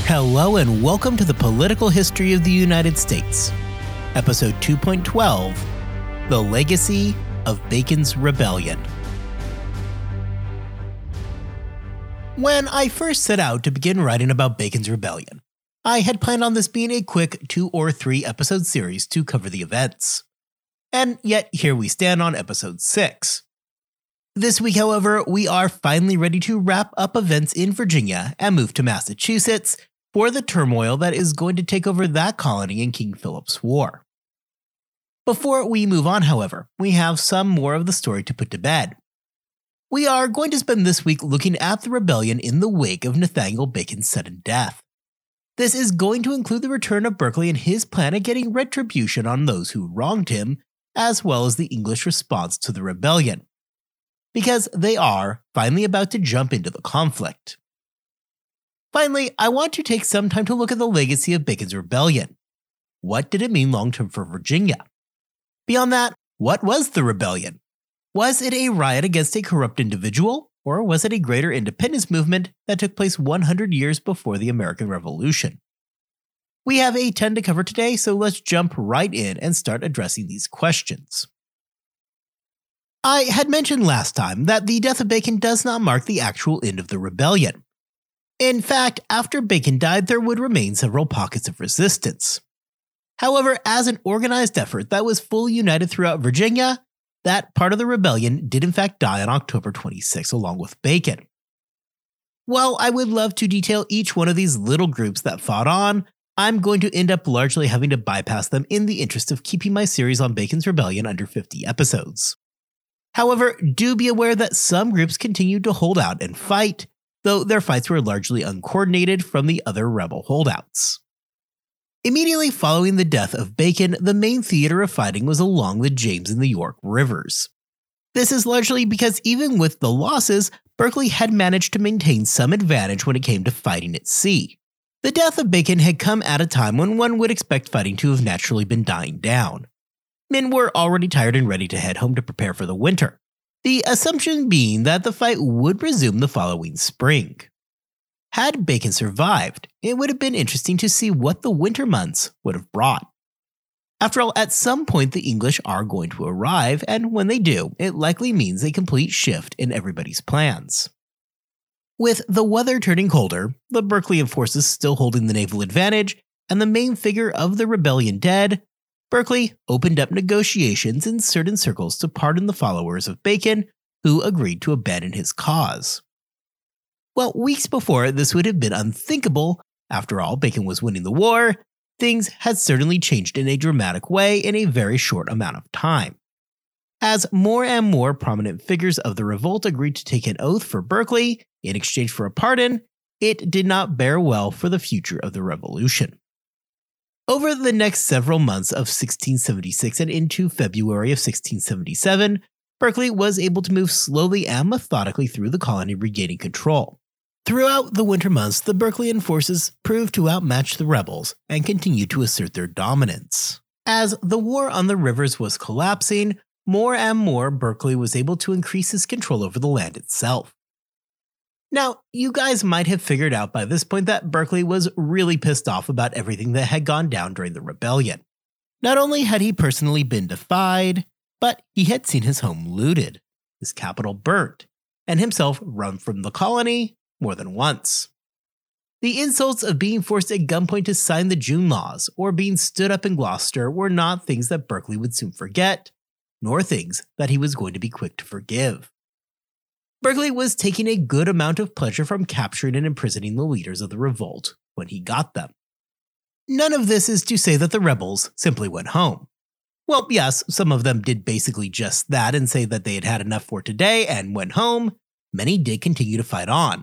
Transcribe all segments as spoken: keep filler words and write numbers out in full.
Hello and welcome to the Political History of the United States, Episode two point twelve, The Legacy of Bacon's Rebellion. When I first set out to begin writing about Bacon's Rebellion, I had planned on this being a quick two or three episode series to cover the events. And yet here we stand on episode six. This week, however, we are finally ready to wrap up events in Virginia and move to Massachusetts for the turmoil that is going to take over that colony in King Philip's War. Before we move on, however, we have some more of the story to put to bed. We are going to spend this week looking at the rebellion in the wake of Nathaniel Bacon's sudden death. This is going to include the return of Berkeley and his plan of getting retribution on those who wronged him, as well as the English response to the rebellion, because they are finally about to jump into the conflict. Finally, I want to take some time to look at the legacy of Bacon's rebellion. What did it mean long-term for Virginia? Beyond that, what was the rebellion? Was it a riot against a corrupt individual, or was it a greater independence movement that took place one hundred years before the American Revolution? We have a ton to cover today, so let's jump right in and start addressing these questions. I had mentioned last time that the death of Bacon does not mark the actual end of the rebellion. In fact, after Bacon died, there would remain several pockets of resistance. However, as an organized effort that was fully united throughout Virginia, that part of the rebellion did in fact die on October twenty-sixth along with Bacon. While I would love to detail each one of these little groups that fought on, I'm going to end up largely having to bypass them in the interest of keeping my series on Bacon's Rebellion under fifty episodes. However, do be aware that some groups continued to hold out and fight, though their fights were largely uncoordinated from the other rebel holdouts. Immediately following the death of Bacon, the main theater of fighting was along the James and the York rivers. This is largely because even with the losses, Berkeley had managed to maintain some advantage when it came to fighting at sea. The death of Bacon had come at a time when one would expect fighting to have naturally been dying down. Men were already tired and ready to head home to prepare for the winter, the assumption being that the fight would resume the following spring. Had Bacon survived, it would have been interesting to see what the winter months would have brought. After all, at some point the English are going to arrive, and when they do, it likely means a complete shift in everybody's plans. With the weather turning colder, the Berkeleyan forces still holding the naval advantage, and the main figure of the rebellion dead, Berkeley opened up negotiations in certain circles to pardon the followers of Bacon, who agreed to abandon his cause. Well, weeks before, this would have been unthinkable. After all, Bacon was winning the war. Things had certainly changed in a dramatic way in a very short amount of time. As more and more prominent figures of the revolt agreed to take an oath for Berkeley in exchange for a pardon, it did not bear well for the future of the revolution. Over the next several months of sixteen seventy-six and into February of sixteen seventy-seven, Berkeley was able to move slowly and methodically through the colony, regaining control. Throughout the winter months, the Berkeleyan forces proved to outmatch the rebels and continued to assert their dominance. As the war on the rivers was collapsing, more and more Berkeley was able to increase his control over the land itself. Now, you guys might have figured out by this point that Berkeley was really pissed off about everything that had gone down during the rebellion. Not only had he personally been defied, but he had seen his home looted, his capital burnt, and himself run from the colony more than once. The insults of being forced at gunpoint to sign the June laws or being stood up in Gloucester were not things that Berkeley would soon forget, nor things that he was going to be quick to forgive. Berkeley was taking a good amount of pleasure from capturing and imprisoning the leaders of the revolt when he got them. None of this is to say that the rebels simply went home. Well, yes, some of them did basically just that and say that they had had enough for today and went home. Many did continue to fight on.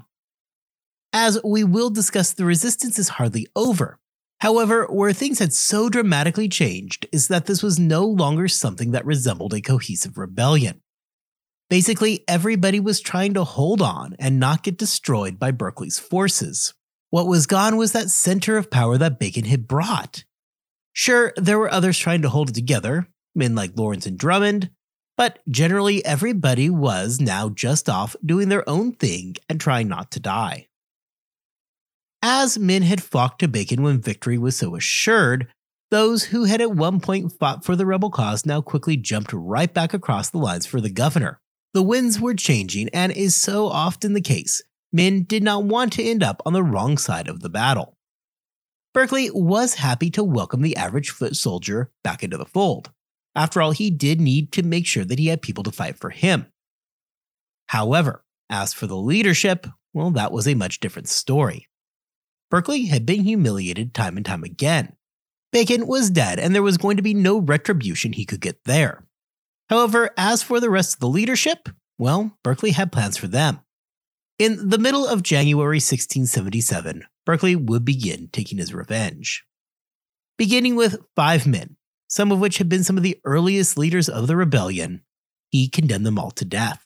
As we will discuss, the resistance is hardly over. However, where things had so dramatically changed is that this was no longer something that resembled a cohesive rebellion. Basically, everybody was trying to hold on and not get destroyed by Berkeley's forces. What was gone was that center of power that Bacon had brought. Sure, there were others trying to hold it together, men like Lawrence and Drummond, but generally everybody was now just off doing their own thing and trying not to die. As men had flocked to Bacon when victory was so assured, those who had at one point fought for the rebel cause now quickly jumped right back across the lines for the governor. The winds were changing, and is so often the case, men did not want to end up on the wrong side of the battle. Berkeley was happy to welcome the average foot soldier back into the fold. After all, he did need to make sure that he had people to fight for him. However, as for the leadership, well, that was a much different story. Berkeley had been humiliated time and time again. Bacon was dead, and there was going to be no retribution he could get there. However, as for the rest of the leadership, well, Berkeley had plans for them. In the middle of January sixteen seventy-seven, Berkeley would begin taking his revenge. Beginning with five men, some of which had been some of the earliest leaders of the rebellion, he condemned them all to death.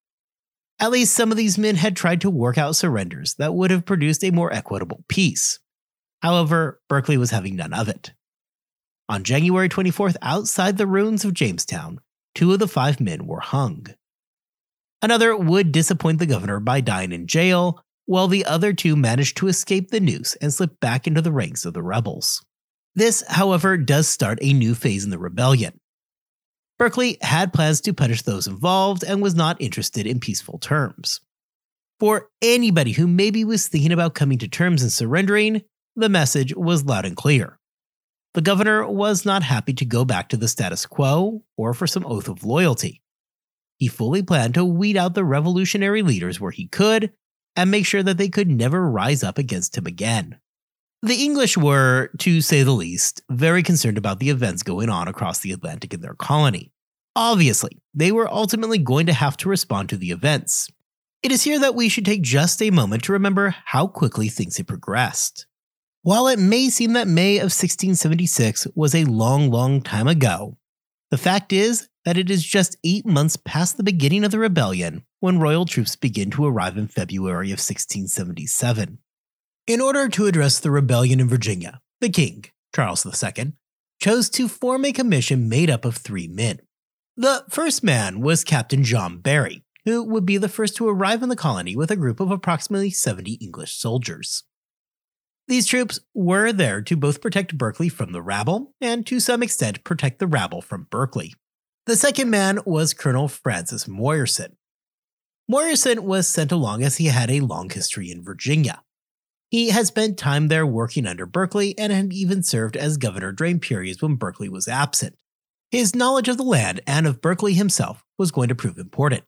At least some of these men had tried to work out surrenders that would have produced a more equitable peace. However, Berkeley was having none of it. On January twenty-fourth, outside the ruins of Jamestown, two of the five men were hung. Another would disappoint the governor by dying in jail, while the other two managed to escape the noose and slip back into the ranks of the rebels. This, however, does start a new phase in the rebellion. Berkeley had plans to punish those involved and was not interested in peaceful terms. For anybody who maybe was thinking about coming to terms and surrendering, the message was loud and clear. The governor was not happy to go back to the status quo or for some oath of loyalty. He fully planned to weed out the revolutionary leaders where he could and make sure that they could never rise up against him again. The English were, to say the least, very concerned about the events going on across the Atlantic in their colony. Obviously, they were ultimately going to have to respond to the events. It is here that we should take just a moment to remember how quickly things had progressed. While it may seem that May of sixteen seventy-six was a long, long time ago, the fact is that it is just eight months past the beginning of the rebellion when royal troops begin to arrive in February of sixteen seventy-seven. In order to address the rebellion in Virginia, the king, Charles the Second, chose to form a commission made up of three men. The first man was Captain John Barry, who would be the first to arrive in the colony with a group of approximately seventy English soldiers. These troops were there to both protect Berkeley from the rabble and to some extent protect the rabble from Berkeley. The second man was Colonel Francis Moyerson. Moyerson was sent along as he had a long history in Virginia. He had spent time there working under Berkeley and had even served as governor during periods when Berkeley was absent. His knowledge of the land and of Berkeley himself was going to prove important.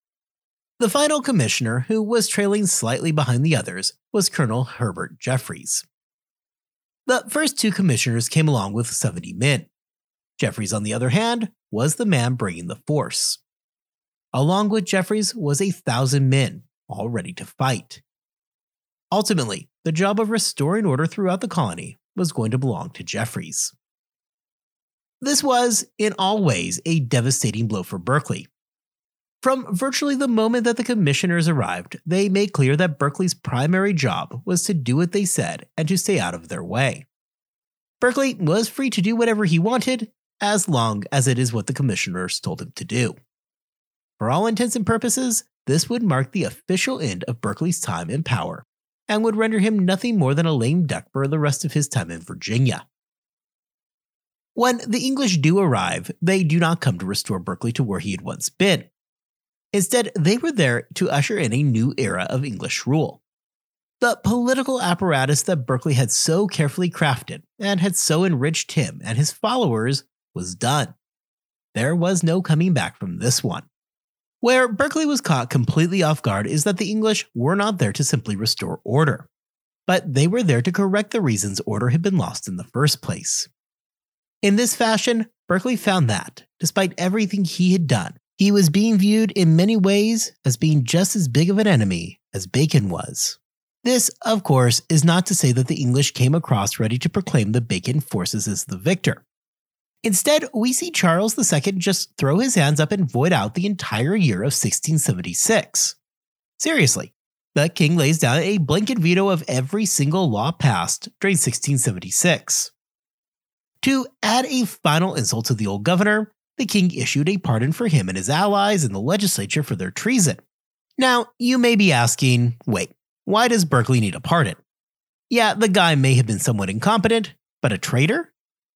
The final commissioner, who was trailing slightly behind the others, was Colonel Herbert Jeffreys. The first two commissioners came along with seventy men. Jeffreys, on the other hand, was the man bringing the force. Along with Jeffreys was a thousand men, all ready to fight. Ultimately, the job of restoring order throughout the colony was going to belong to Jeffreys. This was, in all ways, a devastating blow for Berkeley. From virtually the moment that the commissioners arrived, they made clear that Berkeley's primary job was to do what they said and to stay out of their way. Berkeley was free to do whatever he wanted, as long as it is what the commissioners told him to do. For all intents and purposes, this would mark the official end of Berkeley's time in power, and would render him nothing more than a lame duck for the rest of his time in Virginia. When the English do arrive, they do not come to restore Berkeley to where he had once been. Instead, they were there to usher in a new era of English rule. The political apparatus that Berkeley had so carefully crafted and had so enriched him and his followers was done. There was no coming back from this one. Where Berkeley was caught completely off guard is that the English were not there to simply restore order, but they were there to correct the reasons order had been lost in the first place. In this fashion, Berkeley found that, despite everything he had done, he was being viewed in many ways as being just as big of an enemy as Bacon was. This, of course, is not to say that the English came across ready to proclaim the Bacon forces as the victor. Instead, we see Charles the Second just throw his hands up and void out the entire year of sixteen seventy-six. Seriously, the king lays down a blanket veto of every single law passed during sixteen seventy-six. To add a final insult to the old governor, the king issued a pardon for him and his allies in the legislature for their treason. Now, you may be asking, wait, why does Berkeley need a pardon? Yeah, the guy may have been somewhat incompetent, but a traitor?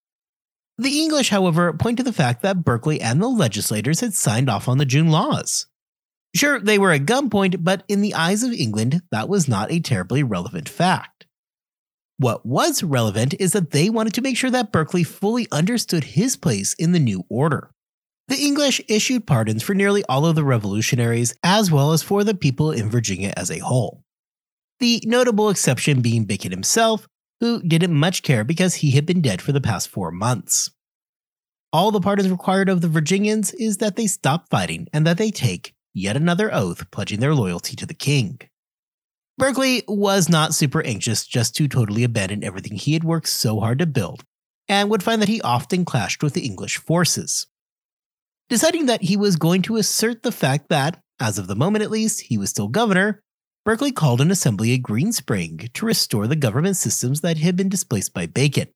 The English, however, point to the fact that Berkeley and the legislators had signed off on the June laws. Sure, they were at gunpoint, but in the eyes of England, that was not a terribly relevant fact. What was relevant is that they wanted to make sure that Berkeley fully understood his place in the new order. The English issued pardons for nearly all of the revolutionaries, as well as for the people in Virginia as a whole. The notable exception being Bacon himself, who didn't much care because he had been dead for the past four months. All the pardons required of the Virginians is that they stop fighting and that they take yet another oath pledging their loyalty to the king. Berkeley was not super anxious just to totally abandon everything he had worked so hard to build, and would find that he often clashed with the English forces. Deciding that he was going to assert the fact that, as of the moment at least, he was still governor, Berkeley called an assembly at Green Spring to restore the government systems that had been displaced by Bacon.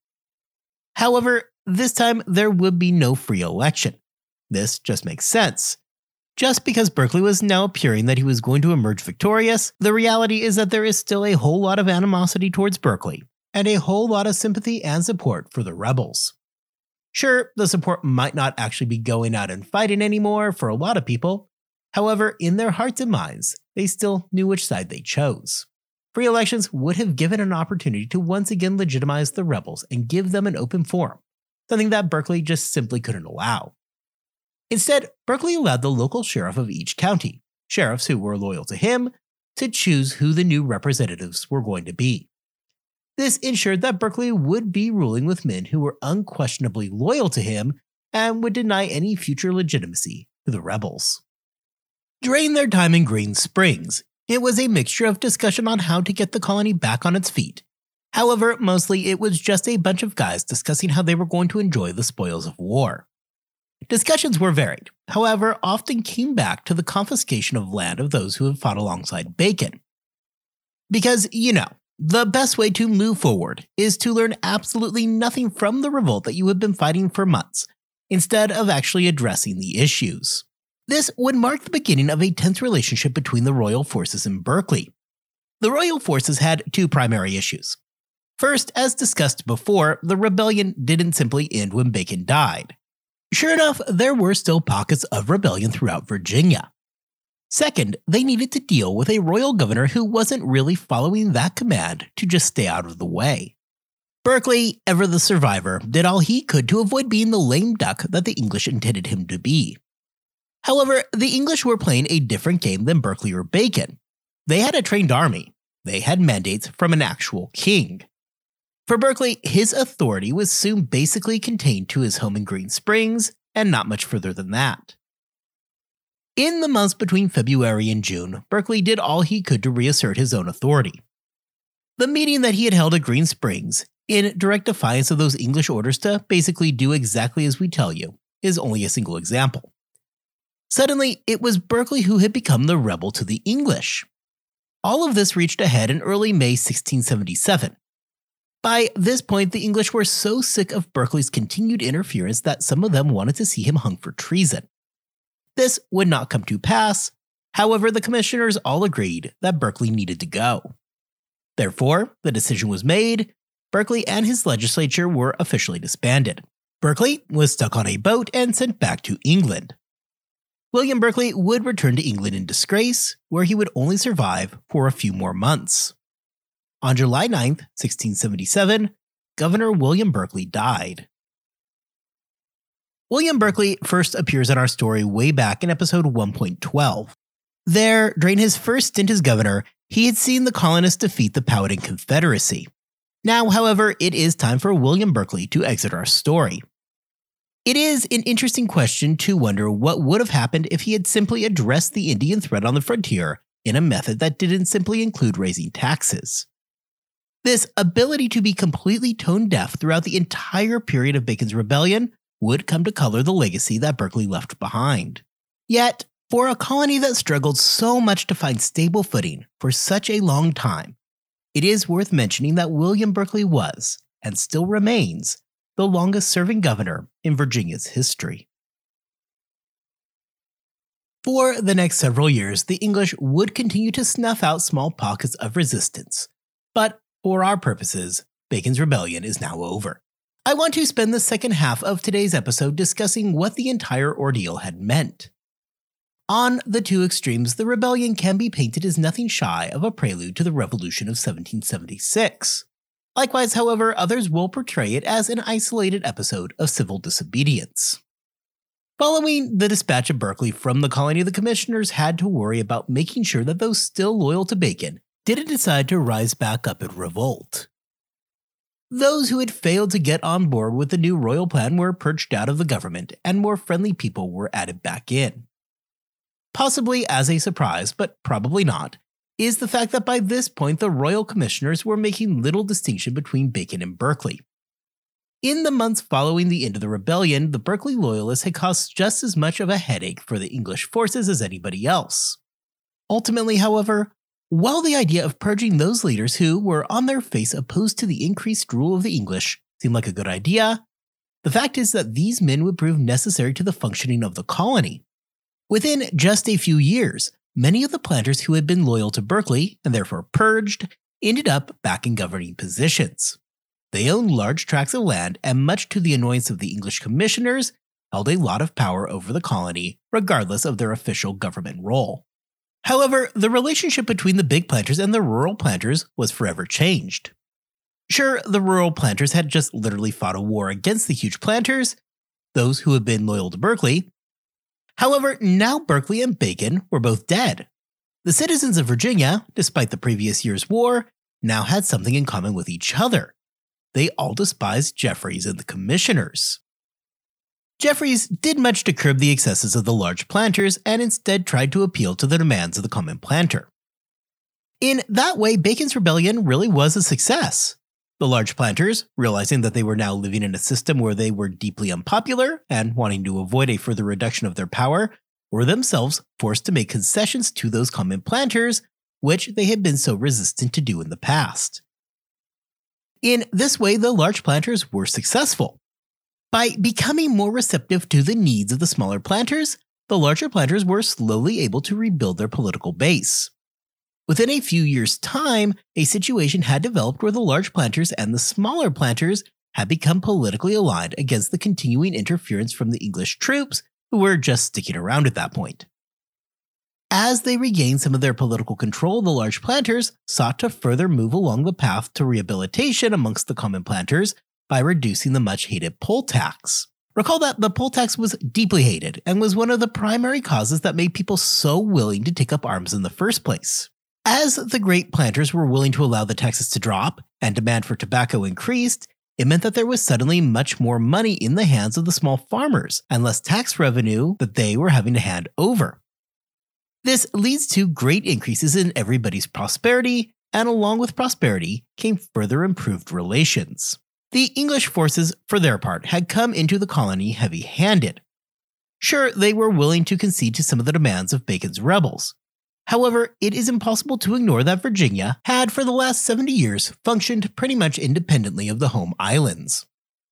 However, this time there would be no free election. This just makes sense. Just because Berkeley was now appearing that he was going to emerge victorious, the reality is that there is still a whole lot of animosity towards Berkeley, and a whole lot of sympathy and support for the rebels. Sure, the support might not actually be going out and fighting anymore for a lot of people. However, in their hearts and minds, they still knew which side they chose. Free elections would have given an opportunity to once again legitimize the rebels and give them an open forum, something that Berkeley just simply couldn't allow. Instead, Berkeley allowed the local sheriff of each county, sheriffs who were loyal to him, to choose who the new representatives were going to be. This ensured that Berkeley would be ruling with men who were unquestionably loyal to him and would deny any future legitimacy to the rebels. During their time in Green Springs, it was a mixture of discussion on how to get the colony back on its feet. However, mostly it was just a bunch of guys discussing how they were going to enjoy the spoils of war. Discussions were varied, however, often came back to the confiscation of land of those who had fought alongside Bacon. Because, you know, the best way to move forward is to learn absolutely nothing from the revolt that you have been fighting for months, instead of actually addressing the issues. This would mark the beginning of a tense relationship between the royal forces and Berkeley. The royal forces had two primary issues. First, as discussed before, the rebellion didn't simply end when Bacon died. Sure enough, there were still pockets of rebellion throughout Virginia. Second, they needed to deal with a royal governor who wasn't really following that command to just stay out of the way. Berkeley, ever the survivor, did all he could to avoid being the lame duck that the English intended him to be. However, the English were playing a different game than Berkeley or Bacon. They had a trained army. They had mandates from an actual king. For Berkeley, his authority was soon basically contained to his home in Green Springs, and not much further than that. In the months between February and June, Berkeley did all he could to reassert his own authority. The meeting that he had held at Green Springs, in direct defiance of those English orders to basically do exactly as we tell you, is only a single example. Suddenly, it was Berkeley who had become the rebel to the English. All of this reached a head in early May sixteen seventy-seven. By this point, the English were so sick of Berkeley's continued interference that some of them wanted to see him hung for treason. This would not come to pass. However, the commissioners all agreed that Berkeley needed to go. Therefore, the decision was made. Berkeley and his legislature were officially disbanded. Berkeley was stuck on a boat and sent back to England. William Berkeley would return to England in disgrace, where he would only survive for a few more months. On July ninth, sixteen seventy-seven, Governor William Berkeley died. William Berkeley first appears in our story way back in episode one point twelve. There, during his first stint as governor, he had seen the colonists defeat the Powhatan Confederacy. Now, however, it is time for William Berkeley to exit our story. It is an interesting question to wonder what would have happened if he had simply addressed the Indian threat on the frontier in a method that didn't simply include raising taxes. This ability to be completely tone deaf throughout the entire period of Bacon's rebellion would come to color the legacy that Berkeley left behind. Yet, for a colony that struggled so much to find stable footing for such a long time, it is worth mentioning that William Berkeley was, and still remains, the longest-serving governor in Virginia's history. For the next several years, the English would continue to snuff out small pockets of resistance, but for our purposes, Bacon's Rebellion is now over. I want to spend the second half of today's episode discussing what the entire ordeal had meant. On the two extremes, the rebellion can be painted as nothing shy of a prelude to the Revolution of seventeen seventy-six. Likewise, however, others will portray it as an isolated episode of civil disobedience. Following the dispatch of Berkeley from the colony, the commissioners had to worry about making sure that those still loyal to Bacon didn't decide to rise back up in revolt. Those who had failed to get on board with the new royal plan were purged out of the government, and more friendly people were added back in. Possibly as a surprise, but probably not, is the fact that by this point the royal commissioners were making little distinction between Bacon and Berkeley. In the months following the end of the rebellion, the Berkeley loyalists had caused just as much of a headache for the English forces as anybody else. Ultimately, however, while the idea of purging those leaders who were on their face opposed to the increased rule of the English seemed like a good idea, the fact is that these men would prove necessary to the functioning of the colony. Within just a few years, many of the planters who had been loyal to Berkeley, and therefore purged, ended up back in governing positions. They owned large tracts of land and, much to the annoyance of the English commissioners, held a lot of power over the colony, regardless of their official government role. However, the relationship between the big planters and the rural planters was forever changed. Sure, the rural planters had just literally fought a war against the huge planters, those who had been loyal to Berkeley. However, now Berkeley and Bacon were both dead. The citizens of Virginia, despite the previous year's war, now had something in common with each other. They all despised Jeffreys and the commissioners. Jeffreys did much to curb the excesses of the large planters and instead tried to appeal to the demands of the common planter. In that way, Bacon's rebellion really was a success. The large planters, realizing that they were now living in a system where they were deeply unpopular and wanting to avoid a further reduction of their power, were themselves forced to make concessions to those common planters, which they had been so resistant to do in the past. In this way, the large planters were successful. By becoming more receptive to the needs of the smaller planters, the larger planters were slowly able to rebuild their political base. Within a few years' time, a situation had developed where the large planters and the smaller planters had become politically aligned against the continuing interference from the English troops who were just sticking around at that point. As they regained some of their political control, the large planters sought to further move along the path to rehabilitation amongst the common planters by reducing the much-hated poll tax. Recall that the poll tax was deeply hated and was one of the primary causes that made people so willing to take up arms in the first place. As the great planters were willing to allow the taxes to drop and demand for tobacco increased, it meant that there was suddenly much more money in the hands of the small farmers and less tax revenue that they were having to hand over. This leads to great increases in everybody's prosperity, and along with prosperity came further improved relations. The English forces, for their part, had come into the colony heavy-handed. Sure, they were willing to concede to some of the demands of Bacon's rebels. However, it is impossible to ignore that Virginia had for the last seventy years functioned pretty much independently of the home islands.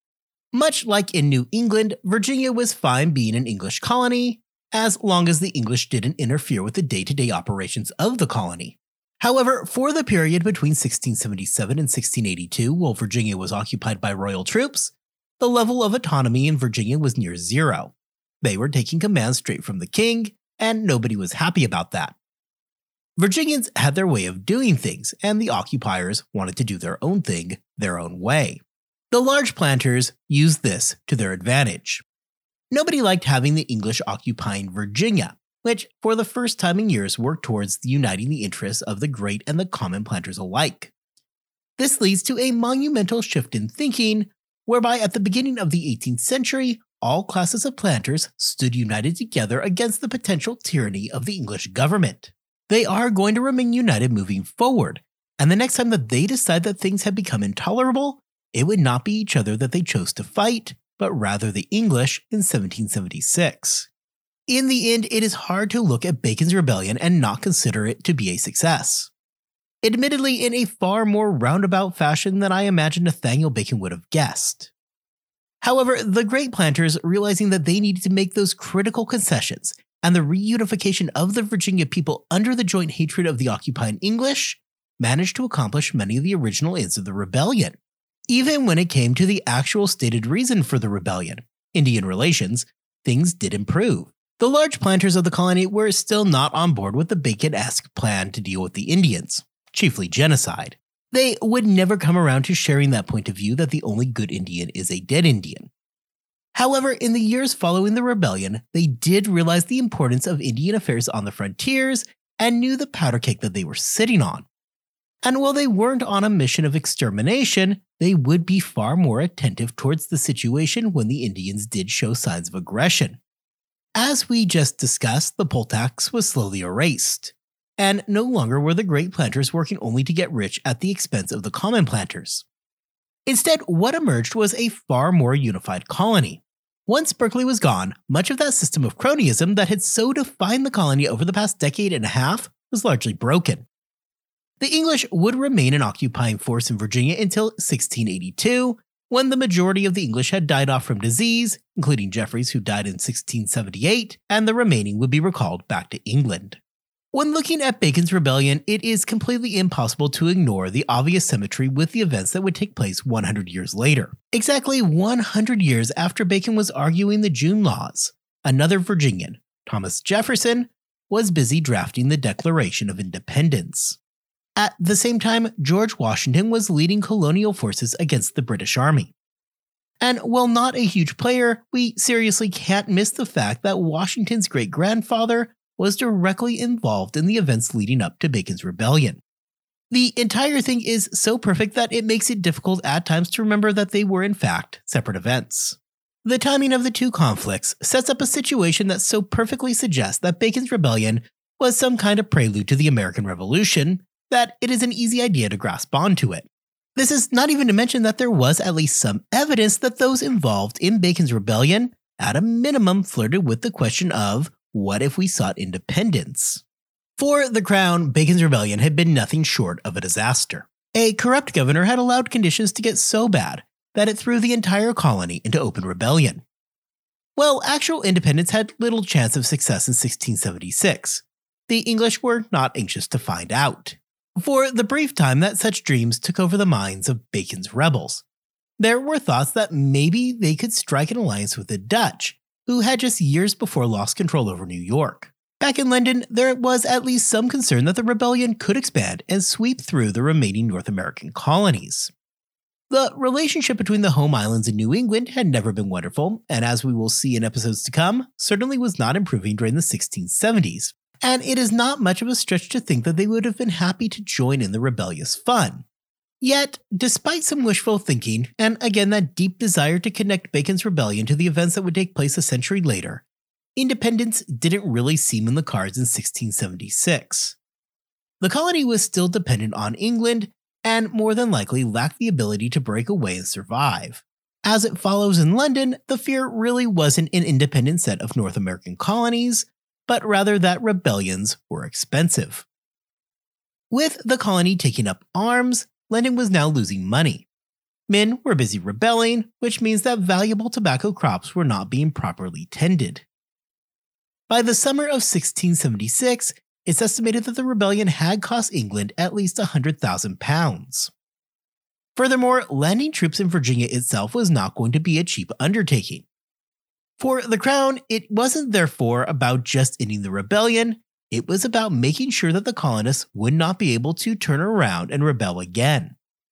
Much like in New England, Virginia was fine being an English colony, as long as the English didn't interfere with the day-to-day operations of the colony. However, for the period between sixteen seventy-seven and sixteen eighty-two, while Virginia was occupied by royal troops, the level of autonomy in Virginia was near zero. They were taking command straight from the king, and nobody was happy about that. Virginians had their way of doing things, and the occupiers wanted to do their own thing their own way. The large planters used this to their advantage. Nobody liked having the English occupying Virginia, which for the first time in years worked towards uniting the interests of the great and the common planters alike. This leads to a monumental shift in thinking, whereby at the beginning of the eighteenth century, all classes of planters stood united together against the potential tyranny of the English government. They are going to remain united moving forward, and the next time that they decide that things had become intolerable, it would not be each other that they chose to fight, but rather the English in seventeen seventy-six. In the end, it is hard to look at Bacon's rebellion and not consider it to be a success. Admittedly, in a far more roundabout fashion than I imagine Nathaniel Bacon would have guessed. However, the great planters, realizing that they needed to make those critical concessions and the reunification of the Virginia people under the joint hatred of the occupying English, managed to accomplish many of the original ends of the rebellion. Even when it came to the actual stated reason for the rebellion, Indian relations, things did improve. The large planters of the colony were still not on board with the Bacon-esque plan to deal with the Indians, chiefly genocide. They would never come around to sharing that point of view that the only good Indian is a dead Indian. However, in the years following the rebellion, they did realize the importance of Indian affairs on the frontiers and knew the powder keg that they were sitting on. And while they weren't on a mission of extermination, they would be far more attentive towards the situation when the Indians did show signs of aggression. As we just discussed, the poll tax was slowly erased, and no longer were the great planters working only to get rich at the expense of the common planters. Instead, what emerged was a far more unified colony. Once Berkeley was gone, much of that system of cronyism that had so defined the colony over the past decade and a half was largely broken. The English would remain an occupying force in Virginia until sixteen eighty-two, when the majority of the English had died off from disease, including Jeffreys who died in sixteen seventy-eight, and the remaining would be recalled back to England. When looking at Bacon's rebellion, it is completely impossible to ignore the obvious symmetry with the events that would take place one hundred years later. Exactly one hundred years after Bacon was arguing the June Laws, another Virginian, Thomas Jefferson, was busy drafting the Declaration of Independence. At the same time, George Washington was leading colonial forces against the British Army. And while not a huge player, we seriously can't miss the fact that Washington's great-grandfather was directly involved in the events leading up to Bacon's rebellion. The entire thing is so perfect that it makes it difficult at times to remember that they were in fact separate events. The timing of the two conflicts sets up a situation that so perfectly suggests that Bacon's rebellion was some kind of prelude to the American Revolution, that it is an easy idea to grasp onto it. This is not even to mention that there was at least some evidence that those involved in Bacon's rebellion, at a minimum, flirted with the question of, what if we sought independence? For the Crown, Bacon's rebellion had been nothing short of a disaster. A corrupt governor had allowed conditions to get so bad that it threw the entire colony into open rebellion. Well, actual independence had little chance of success in sixteen seventy-six. The English were not anxious to find out. For the brief time that such dreams took over the minds of Bacon's rebels, there were thoughts that maybe they could strike an alliance with the Dutch, who had just years before lost control over New York. Back in London, there was at least some concern that the rebellion could expand and sweep through the remaining North American colonies. The relationship between the home islands and New England had never been wonderful, and as we will see in episodes to come, certainly was not improving during the sixteen seventies. And it is not much of a stretch to think that they would have been happy to join in the rebellious fun. Yet, despite some wishful thinking, and again that deep desire to connect Bacon's rebellion to the events that would take place a century later, independence didn't really seem in the cards in sixteen seventy-six. The colony was still dependent on England, and more than likely lacked the ability to break away and survive. As it follows in London, the fear really wasn't an independent set of North American colonies, but rather that rebellions were expensive. With the colony taking up arms, London was now losing money. Men were busy rebelling, which means that valuable tobacco crops were not being properly tended. By the summer of sixteen seventy-six, it's estimated that the rebellion had cost England at least one hundred thousand pounds. Furthermore, landing troops in Virginia itself was not going to be a cheap undertaking. For the Crown, it wasn't therefore about just ending the rebellion, it was about making sure that the colonists would not be able to turn around and rebel again.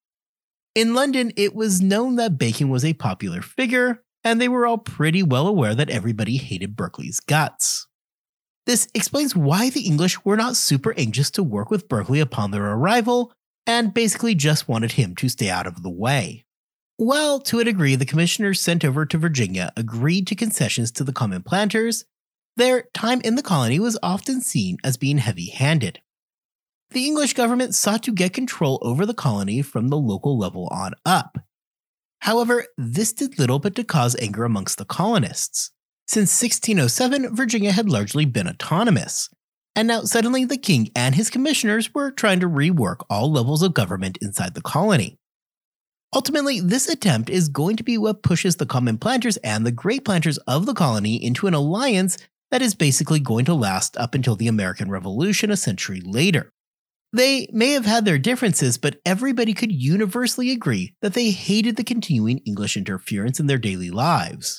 In London, it was known that Bacon was a popular figure, and they were all pretty well aware that everybody hated Berkeley's guts. This explains why the English were not super anxious to work with Berkeley upon their arrival, and basically just wanted him to stay out of the way. While, to a degree, the commissioners sent over to Virginia agreed to concessions to the common planters, their time in the colony was often seen as being heavy-handed. The English government sought to get control over the colony from the local level on up. However, this did little but to cause anger amongst the colonists. Since sixteen oh seven, Virginia had largely been autonomous, and now suddenly the king and his commissioners were trying to rework all levels of government inside the colony. Ultimately, this attempt is going to be what pushes the common planters and the great planters of the colony into an alliance that is basically going to last up until the American Revolution a century later. They may have had their differences, but everybody could universally agree that they hated the continuing English interference in their daily lives.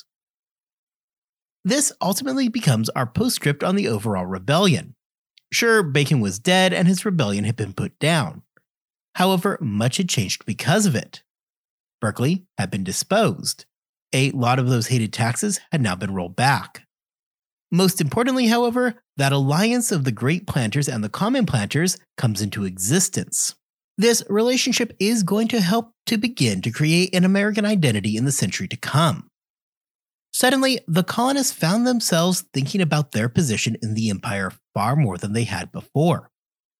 This ultimately becomes our postscript on the overall rebellion. Sure, Bacon was dead and his rebellion had been put down. However, much had changed because of it. Berkeley had been disposed. A lot of those hated taxes had now been rolled back. Most importantly, however, that alliance of the great planters and the common planters comes into existence. This relationship is going to help to begin to create an American identity in the century to come. Suddenly, the colonists found themselves thinking about their position in the empire far more than they had before.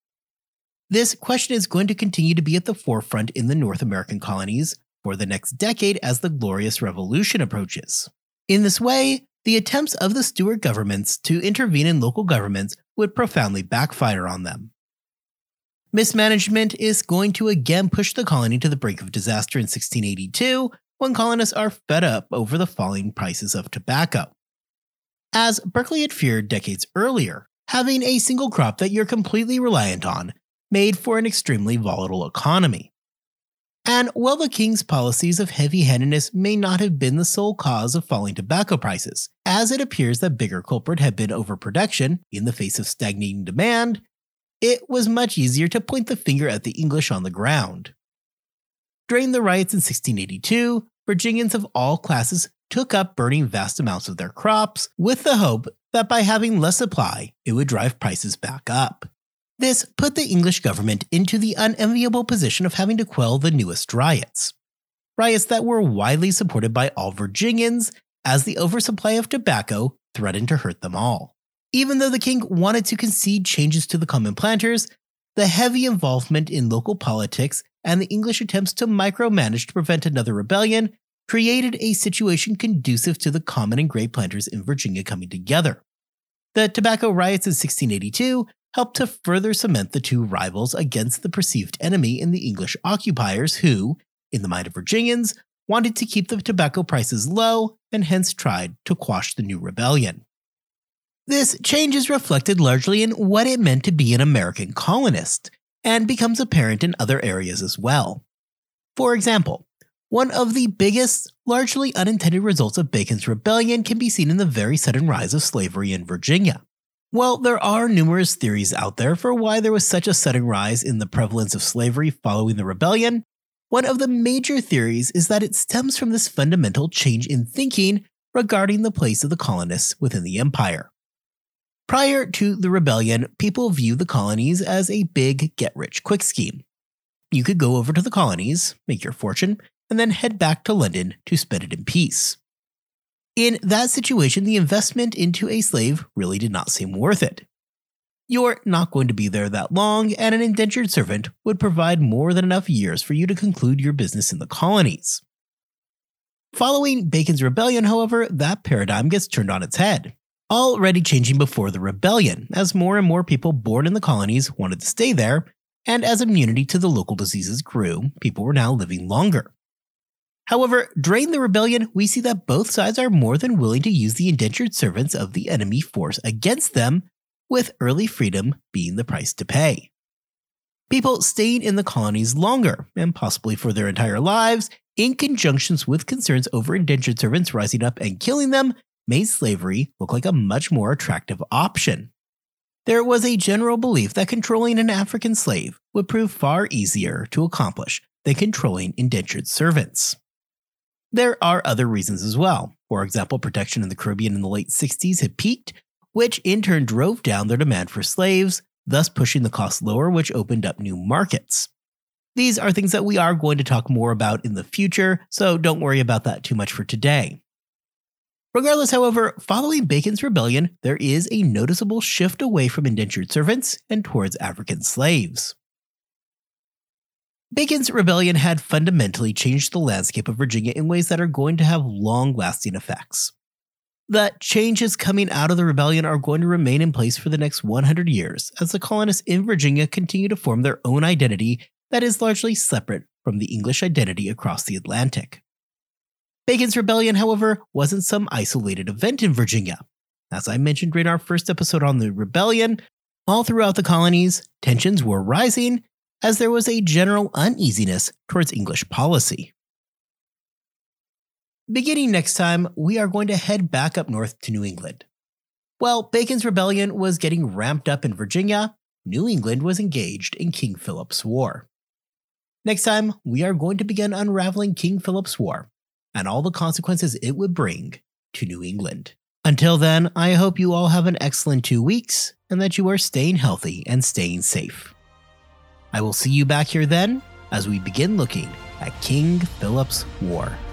This question is going to continue to be at the forefront in the North American colonies for the next decade as the Glorious Revolution approaches. In this way, the attempts of the Stuart governments to intervene in local governments would profoundly backfire on them. Mismanagement is going to again push the colony to the brink of disaster in sixteen eighty-two, when colonists are fed up over the falling prices of tobacco. As Berkeley had feared decades earlier, having a single crop that you're completely reliant on made for an extremely volatile economy. And while the king's policies of heavy-handedness may not have been the sole cause of falling tobacco prices, as it appears that bigger culprit had been overproduction in the face of stagnating demand, it was much easier to point the finger at the English on the ground. During the riots in sixteen eighty-two, Virginians of all classes took up burning vast amounts of their crops with the hope that by having less supply, it would drive prices back up. This put the English government into the unenviable position of having to quell the newest riots. Riots that were widely supported by all Virginians, as the oversupply of tobacco threatened to hurt them all. Even though the king wanted to concede changes to the common planters, the heavy involvement in local politics and the English attempts to micromanage to prevent another rebellion created a situation conducive to the common and great planters in Virginia coming together. The tobacco riots in sixteen eighty-two helped to further cement the two rivals against the perceived enemy in the English occupiers who, in the mind of Virginians, wanted to keep the tobacco prices low and hence tried to quash the new rebellion. This change is reflected largely in what it meant to be an American colonist, and becomes apparent in other areas as well. For example, one of the biggest, largely unintended results of Bacon's rebellion can be seen in the very sudden rise of slavery in Virginia. While there are numerous theories out there for why there was such a sudden rise in the prevalence of slavery following the rebellion, one of the major theories is that it stems from this fundamental change in thinking regarding the place of the colonists within the empire. Prior to the rebellion, people viewed the colonies as a big get-rich-quick scheme. You could go over to the colonies, make your fortune, and then head back to London to spend it in peace. In that situation, the investment into a slave really did not seem worth it. You're not going to be there that long, and an indentured servant would provide more than enough years for you to conclude your business in the colonies. Following Bacon's rebellion, however, that paradigm gets turned on its head. Already changing before the rebellion, as more and more people born in the colonies wanted to stay there, and as immunity to the local diseases grew, people were now living longer. However, during the rebellion, we see that both sides are more than willing to use the indentured servants of the enemy force against them, with early freedom being the price to pay. People staying in the colonies longer, and possibly for their entire lives, in conjunction with concerns over indentured servants rising up and killing them, made slavery look like a much more attractive option. There was a general belief that controlling an African slave would prove far easier to accomplish than controlling indentured servants. There are other reasons as well. For example, protection in the Caribbean in the late sixties had peaked, which in turn drove down their demand for slaves, thus pushing the cost lower, which opened up new markets. These are things that we are going to talk more about in the future, so don't worry about that too much for today. Regardless, however, following Bacon's rebellion, there is a noticeable shift away from indentured servants and towards African slaves. Bacon's rebellion had fundamentally changed the landscape of Virginia in ways that are going to have long-lasting effects. The changes coming out of the rebellion are going to remain in place for the next one hundred years as the colonists in Virginia continue to form their own identity that is largely separate from the English identity across the Atlantic. Bacon's rebellion, however, wasn't some isolated event in Virginia. As I mentioned during our first episode on the rebellion, All throughout the colonies, tensions were rising as there was a general uneasiness towards English policy. Beginning next time, we are going to head back up north to New England. While Bacon's Rebellion was getting ramped up in Virginia, New England was engaged in King Philip's War. Next time, we are going to begin unraveling King Philip's War and all the consequences it would bring to New England. Until then, I hope you all have an excellent two weeks and that you are staying healthy and staying safe. I will see you back here then as we begin looking at King Philip's War.